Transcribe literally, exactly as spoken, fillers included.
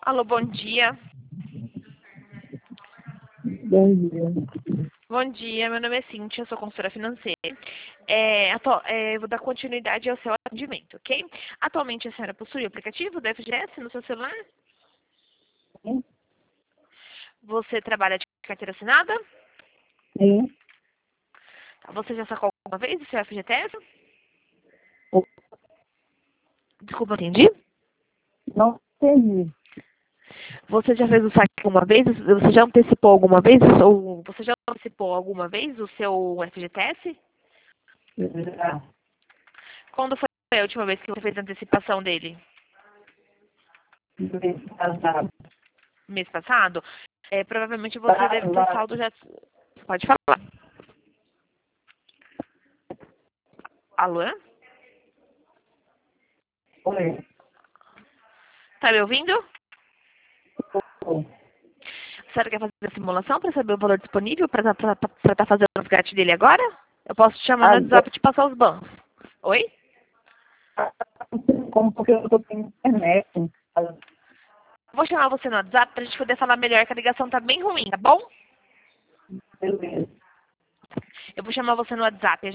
Alô, bom dia. Bom dia. Bom dia, meu nome é Cíntia, eu sou consultora financeira. É, atu- é, vou dar continuidade ao seu atendimento, ok? Atualmente a senhora possui o aplicativo do F G S no seu celular? Sim, Você trabalha de carteira assinada? sim. Você já sacou alguma vez o seu F G T S? Desculpa, não entendi. Não entendi. Você já fez o saque alguma vez? Você já antecipou alguma vez? Ou você já antecipou alguma vez o seu F G T S? Já. Quando foi a última vez que você fez a antecipação dele? Mês passado. Mês passado? É, provavelmente você Tá, deve ter lá. saldo já. Pode falar. Alô? Oi. Tá me ouvindo? Oi. A senhora quer fazer a simulação para saber o valor disponível para estar fazendo o resgate dele agora? Eu posso te chamar no WhatsApp Agora, e te passar os bancos. Oi? não tem como, porque eu tô sem internet. Vou chamar você no WhatsApp para a gente poder falar melhor, que a ligação tá bem ruim, tá bom? Beleza. Eu vou chamar você no WhatsApp.